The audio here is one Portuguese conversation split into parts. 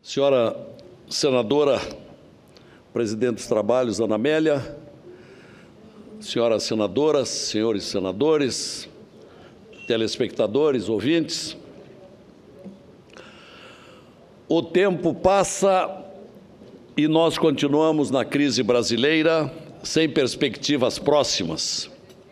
Senhora senadora, presidente dos trabalhos, Ana Amélia, senhoras senadoras, senhores senadores, telespectadores, ouvintes, o tempo passa e nós continuamos na crise brasileira sem perspectivas próximas.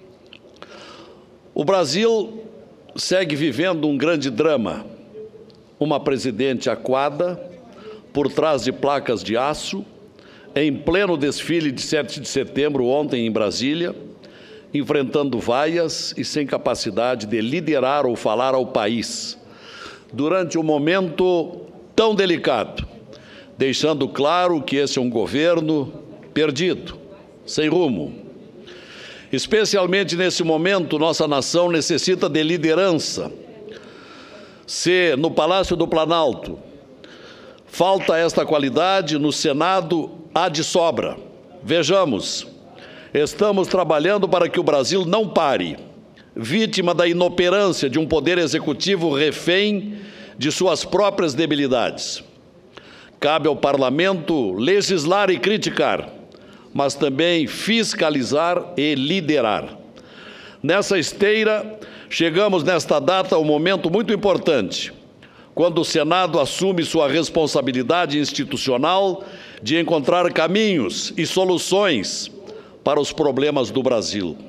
O Brasil segue vivendo um grande drama, uma presidente acuada, por trás de placas de aço, em pleno desfile de 7 de setembro, ontem em Brasília, enfrentando vaias e sem capacidade de liderar ou falar ao país, durante um momento tão delicado, deixando claro que esse é um governo perdido, sem rumo. Especialmente nesse momento, nossa nação necessita de liderança. Se no Palácio do Planalto falta esta qualidade, no Senado há de sobra. Vejamos, estamos trabalhando para que o Brasil não pare, vítima da inoperância de um poder executivo refém de suas próprias debilidades. Cabe ao Parlamento legislar e criticar, mas também fiscalizar e liderar. Nessa esteira, chegamos nesta data a um momento muito importante, quando o Senado assume sua responsabilidade institucional de encontrar caminhos e soluções para os problemas do Brasil.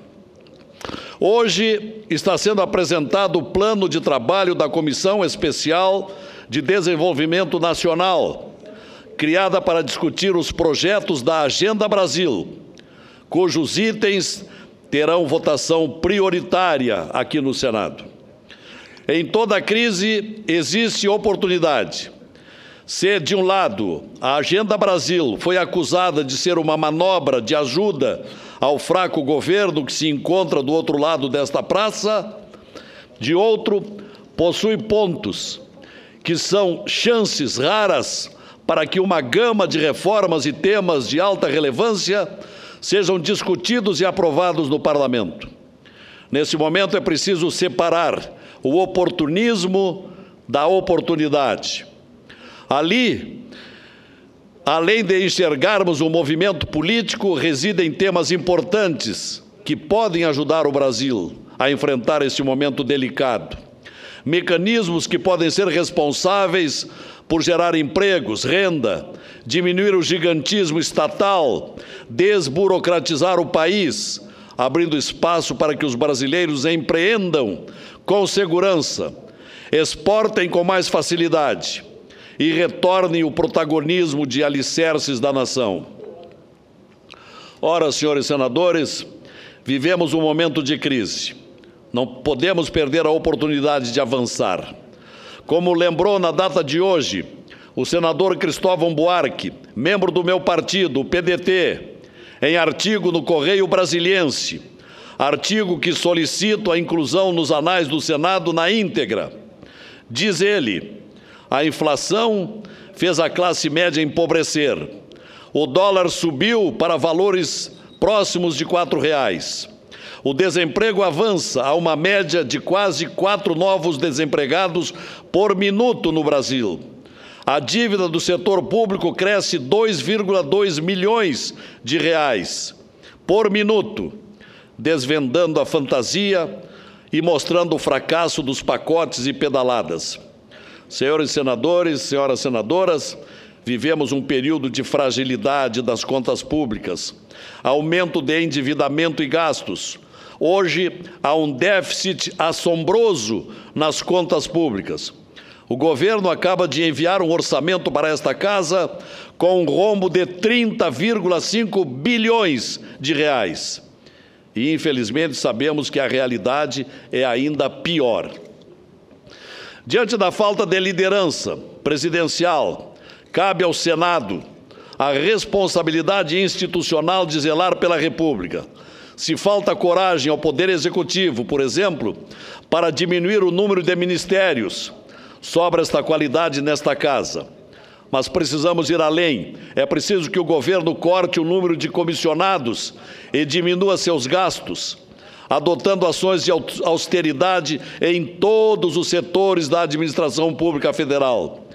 Hoje está sendo apresentado o plano de trabalho da Comissão Especial de Desenvolvimento Nacional, criada para discutir os projetos da Agenda Brasil, cujos itens terão votação prioritária aqui no Senado. Em toda crise existe oportunidade. Se, de um lado, a Agenda Brasil foi acusada de ser uma manobra de ajuda ao fraco governo que se encontra do outro lado desta praça, de outro, possui pontos que são chances raras para que uma gama de reformas e temas de alta relevância sejam discutidos e aprovados no Parlamento. Nesse momento é preciso separar o oportunismo da oportunidade. Ali, além de enxergarmos um movimento político, residem temas importantes que podem ajudar o Brasil a enfrentar esse momento delicado. Mecanismos que podem ser responsáveis por gerar empregos, renda, diminuir o gigantismo estatal, desburocratizar o país, abrindo espaço para que os brasileiros empreendam com segurança, exportem com mais facilidade e retornem o protagonismo de alicerces da nação. Ora, senhores senadores, vivemos um momento de crise. Não podemos perder a oportunidade de avançar. Como lembrou na data de hoje o senador Cristóvão Buarque, membro do meu partido, o PDT, em artigo no Correio Brasiliense, artigo que solicito a inclusão nos anais do Senado na íntegra. Diz ele: a inflação fez a classe média empobrecer. O dólar subiu para valores próximos de R$4. O desemprego avança a uma média de quase 4 novos desempregados por minuto no Brasil. A dívida do setor público cresce 2,2 milhões de reais por minuto, desvendando a fantasia e mostrando o fracasso dos pacotes e pedaladas. Senhores senadores, senhoras senadoras, vivemos um período de fragilidade das contas públicas, aumento de endividamento e gastos. Hoje, há um déficit assombroso nas contas públicas. O governo acaba de enviar um orçamento para esta casa com um rombo de 30,5 bilhões de reais. E, infelizmente, sabemos que a realidade é ainda pior. Diante da falta de liderança presidencial, cabe ao Senado a responsabilidade institucional de zelar pela República. Se falta coragem ao Poder Executivo, por exemplo, para diminuir o número de ministérios, sobra esta qualidade nesta casa. Mas precisamos ir além. É preciso que o governo corte o número de comissionados e diminua seus gastos, adotando ações de austeridade em todos os setores da administração pública federal.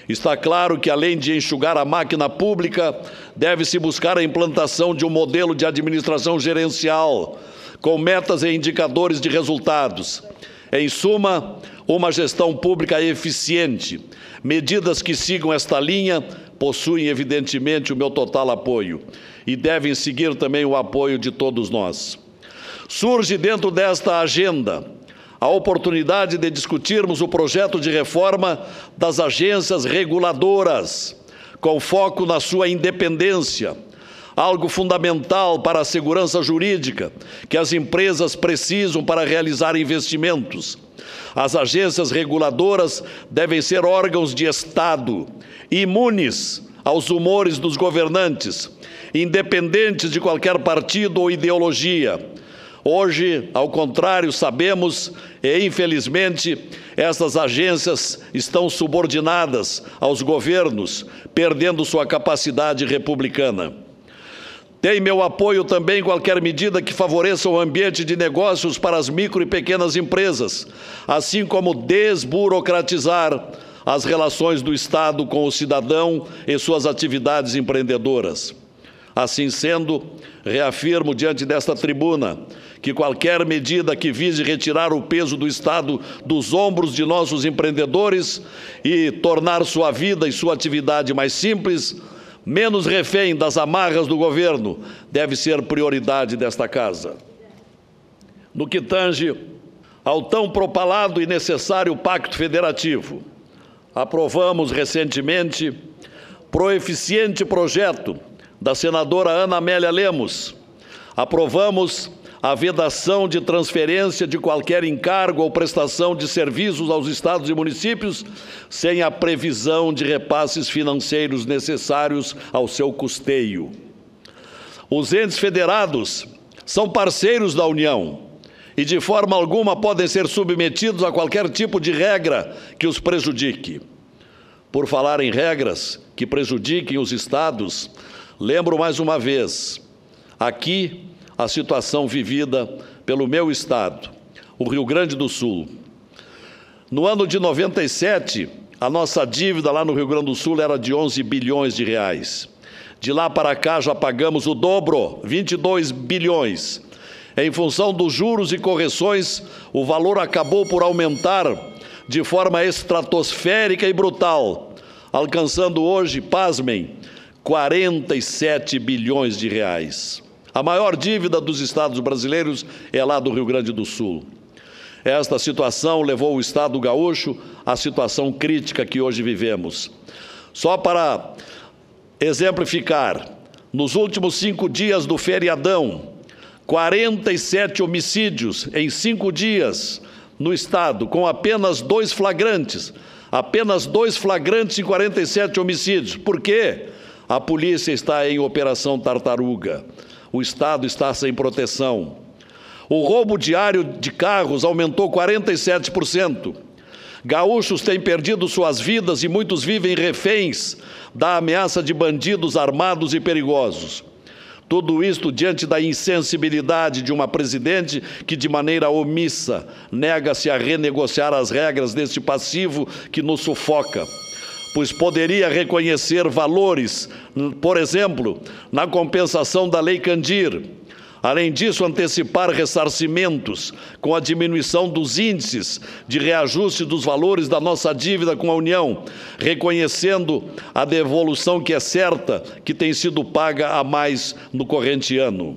Está claro que, além de enxugar a máquina pública, deve-se buscar a implantação de um modelo de administração gerencial, com metas e indicadores de resultados. Em suma, uma gestão pública eficiente. Medidas que sigam esta linha possuem, evidentemente, o meu total apoio e devem seguir também o apoio de todos nós. Surge dentro desta agenda a oportunidade de discutirmos o projeto de reforma das agências reguladoras, com foco na sua independência, algo fundamental para a segurança jurídica que as empresas precisam para realizar investimentos. As agências reguladoras devem ser órgãos de Estado, imunes aos humores dos governantes, independentes de qualquer partido ou ideologia. Hoje, ao contrário, sabemos e, infelizmente, essas agências estão subordinadas aos governos, perdendo sua capacidade republicana. Tem meu apoio também qualquer medida que favoreça o ambiente de negócios para as micro e pequenas empresas, assim como desburocratizar as relações do Estado com o cidadão e suas atividades empreendedoras. Assim sendo, reafirmo diante desta tribuna que qualquer medida que vise retirar o peso do Estado dos ombros de nossos empreendedores e tornar sua vida e sua atividade mais simples, menos refém das amarras do governo, deve ser prioridade desta Casa. No que tange ao tão propalado e necessário Pacto Federativo, aprovamos recentemente proeficiente projeto da senadora Ana Amélia Lemos. Aprovamos a vedação de transferência de qualquer encargo ou prestação de serviços aos estados e municípios sem a previsão de repasses financeiros necessários ao seu custeio. Os entes federados são parceiros da União e de forma alguma podem ser submetidos a qualquer tipo de regra que os prejudique. Por falar em regras que prejudiquem os estados, lembro mais uma vez, aqui, a situação vivida pelo meu estado, o Rio Grande do Sul. No ano de 97, a nossa dívida lá no Rio Grande do Sul era de 11 bilhões de reais. De lá para cá já pagamos o dobro, 22 bilhões. Em função dos juros e correções, o valor acabou por aumentar de forma estratosférica e brutal, alcançando hoje, pasmem, 47 bilhões de reais. A maior dívida dos estados brasileiros é lá do Rio Grande do Sul. Esta situação levou o estado gaúcho à situação crítica que hoje vivemos. Só para exemplificar, nos últimos 5 dias do feriadão, 47 homicídios em 5 dias no estado, com apenas 2 flagrantes. Apenas 2 flagrantes em 47 homicídios. Por quê? A polícia está em Operação Tartaruga. O Estado está sem proteção. O roubo diário de carros aumentou 47%. Gaúchos têm perdido suas vidas e muitos vivem reféns da ameaça de bandidos armados e perigosos. Tudo isto diante da insensibilidade de uma presidente que, de maneira omissa, nega-se a renegociar as regras deste passivo que nos sufoca, pois poderia reconhecer valores, por exemplo, na compensação da Lei Candir. Além disso, antecipar ressarcimentos com a diminuição dos índices de reajuste dos valores da nossa dívida com a União, reconhecendo a devolução que é certa, que tem sido paga a mais no corrente ano.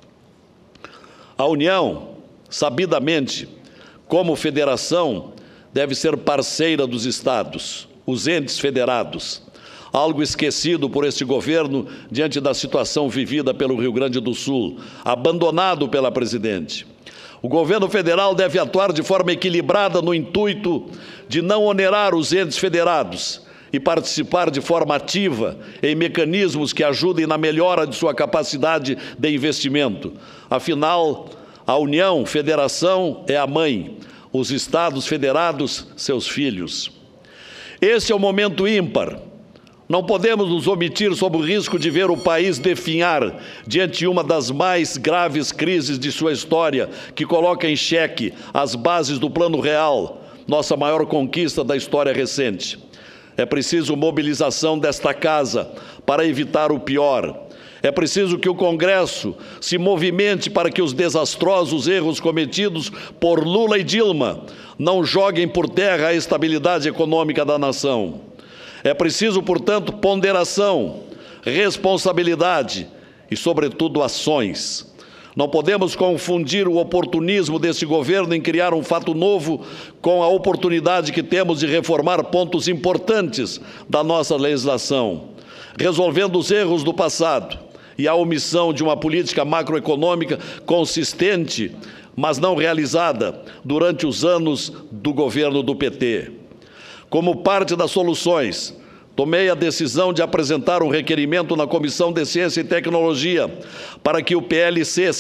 A União, sabidamente, como federação, deve ser parceira dos estados, os entes federados, algo esquecido por este governo diante da situação vivida pelo Rio Grande do Sul, abandonado pela presidente. O governo federal deve atuar de forma equilibrada no intuito de não onerar os entes federados e participar de forma ativa em mecanismos que ajudem na melhora de sua capacidade de investimento. Afinal, a União, federação, é a mãe, os estados federados, seus filhos. Esse é o momento ímpar. Não podemos nos omitir sob o risco de ver o país definhar diante de uma das mais graves crises de sua história, que coloca em xeque as bases do Plano Real, nossa maior conquista da história recente. É preciso mobilização desta casa para evitar o pior. É preciso que o Congresso se movimente para que os desastrosos erros cometidos por Lula e Dilma não joguem por terra a estabilidade econômica da nação. É preciso, portanto, ponderação, responsabilidade e, sobretudo, ações. Não podemos confundir o oportunismo desse governo em criar um fato novo com a oportunidade que temos de reformar pontos importantes da nossa legislação, resolvendo os erros do passado e a omissão de uma política macroeconômica consistente, mas não realizada durante os anos do governo do PT. Como parte das soluções, tomei a decisão de apresentar um requerimento na Comissão de Ciência e Tecnologia para que o PLC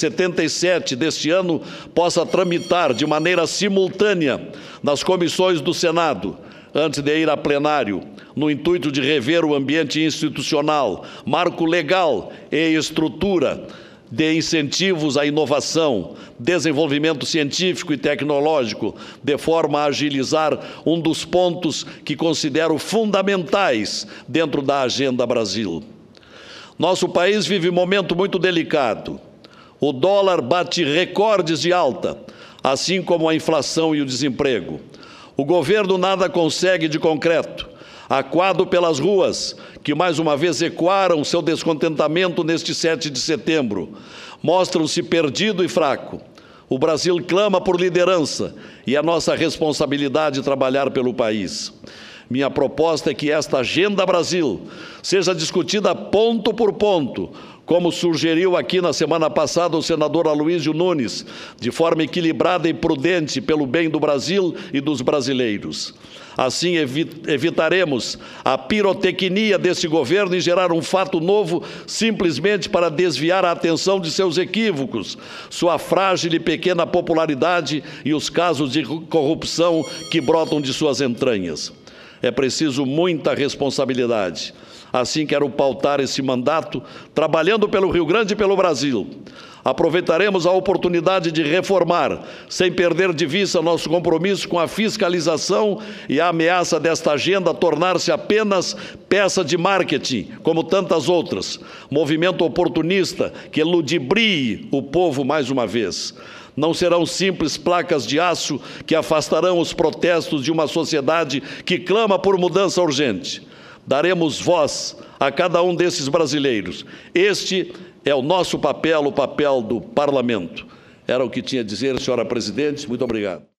77 deste ano possa tramitar de maneira simultânea nas comissões do Senado, antes de ir a plenário, no intuito de rever o ambiente institucional, marco legal e estrutura de incentivos à inovação, desenvolvimento científico e tecnológico, de forma a agilizar um dos pontos que considero fundamentais dentro da Agenda Brasil. Nosso país vive um momento muito delicado. O dólar bate recordes de alta, assim como a inflação e o desemprego. O governo nada consegue de concreto, acuado pelas ruas, que mais uma vez ecoaram seu descontentamento neste 7 de setembro. Mostram-se perdido e fraco. O Brasil clama por liderança e é nossa responsabilidade trabalhar pelo país. Minha proposta é que esta Agenda Brasil seja discutida ponto por ponto, como sugeriu aqui na semana passada o senador Aloysio Nunes, de forma equilibrada e prudente pelo bem do Brasil e dos brasileiros. Assim, evitaremos a pirotecnia desse governo e gerar um fato novo simplesmente para desviar a atenção de seus equívocos, sua frágil e pequena popularidade e os casos de corrupção que brotam de suas entranhas. É preciso muita responsabilidade. Assim, quero pautar esse mandato, trabalhando pelo Rio Grande e pelo Brasil. Aproveitaremos a oportunidade de reformar, sem perder de vista nosso compromisso com a fiscalização e a ameaça desta agenda tornar-se apenas peça de marketing, como tantas outras, movimento oportunista que ludibrie o povo mais uma vez. Não serão simples placas de aço que afastarão os protestos de uma sociedade que clama por mudança urgente. Daremos voz a cada um desses brasileiros. Este é o nosso papel, o papel do parlamento. Era o que tinha a dizer, senhora presidente. Muito obrigado.